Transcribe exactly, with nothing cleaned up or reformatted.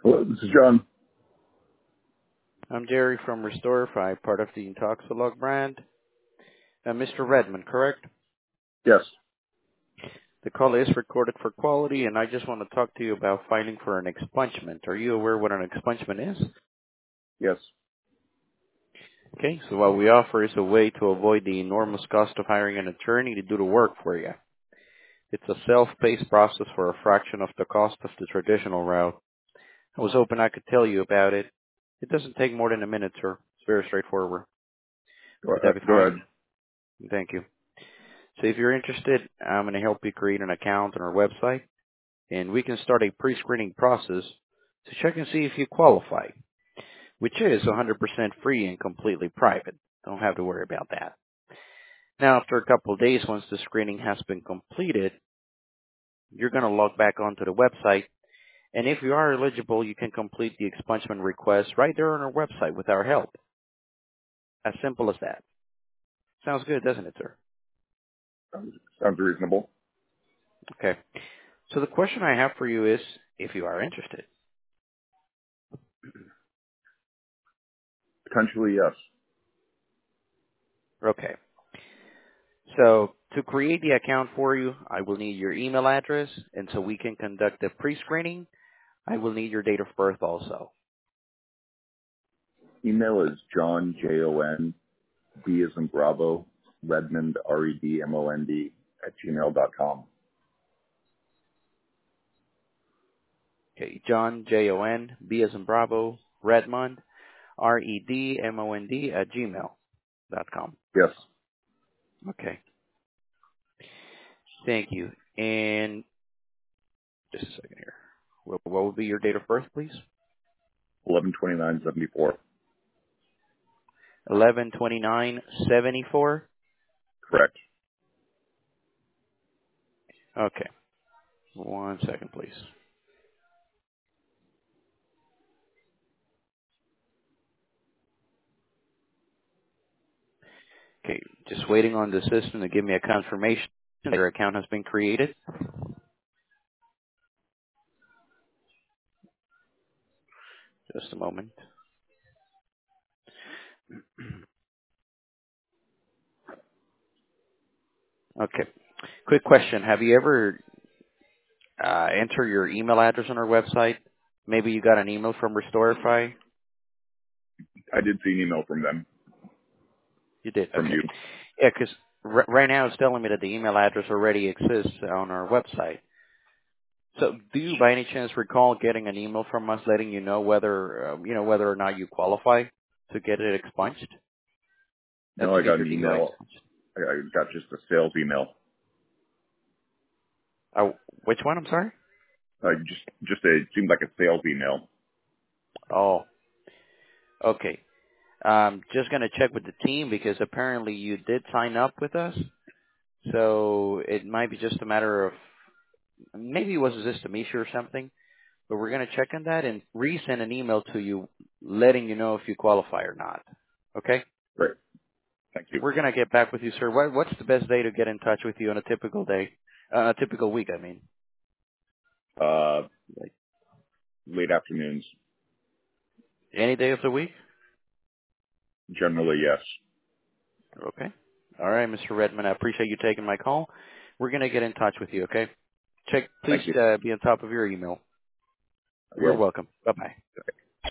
Hello, this is John. I'm Jerry from Restorify, part of the Intoxilog brand. Uh, Mister Redmond, correct? Yes, The call is recorded for quality, and I just want to talk to you about filing for an expungement. Are you aware what an expungement is? yes. Okay, so what we offer is a way to avoid the enormous cost of hiring an attorney to do the work for you. It's a self-paced process for a fraction of the cost of the traditional route. I was hoping I could tell you about it. It doesn't take more than a minute, sir. It's very straightforward. Go Would that ahead. be Go fine? ahead. Thank you. So if you're interested, I'm going to help you create an account on our website, and we can start a pre-screening process to check and see if you qualify, which is one hundred percent free and completely private. Don't have to worry about that. Now, after a couple of days, once the screening has been completed, you're going to log back onto the website, and if you are eligible, you can complete the expungement request right there on our website with our help. As simple as that. Sounds good, doesn't it, sir? Sounds, sounds reasonable. Okay. So the question I have for you is, if you are interested. Potentially, yes. Okay. So to create the account for you, I will need your email address, and so we can conduct the pre-screening, I will need your date of birth also. Email is John, J O N, B as in Bravo, Redmond, R E D M O N D, at gmail dot com. Okay, John, J O N, B as in Bravo, Redmond, R E D M O N D at gmail dot com. Yes, Okay, thank you. And just a second here. What, what would be your date of birth, please? eleven twenty-nine seventy-four. eleven twenty-nine seventy-four. Correct. Okay, one second, please. Okay, just waiting on the system to give me a confirmation that your account has been created. Just a moment. Okay. Quick question. Have you ever uh, entered your email address on our website? Maybe you got an email from Restorify? I did see an email from them, You did. from Okay. you. Yeah, because r- right now it's telling me that the email address already exists on our website. So do you by any chance recall getting an email from us letting you know whether, uh, you know, whether or not you qualify to get it expunged? Uh, No, to I get got your an deal email. expunged? I I got just a sales email. Uh, which one? I'm sorry? Uh, just, just a, it seemed like a sales email. Oh, okay. Um, just going to check with the team because apparently you did sign up with us. So it might be just a matter of, maybe it was a system issue or something, but we're going to check on that and resend an email to you letting you know if you qualify or not. Okay? Great. Thank you. We're going to get back with you, sir. What, what's the best day to get in touch with you on a typical day? Uh, a typical week, I mean. Uh, Like late afternoons, any day of the week? generally, yes. Okay. All right, Mister Redmond, I appreciate you taking my call. We're going to get in touch with you, okay? Check, please Thank you. uh, be on top of your email. I You're will. welcome. Bye-bye.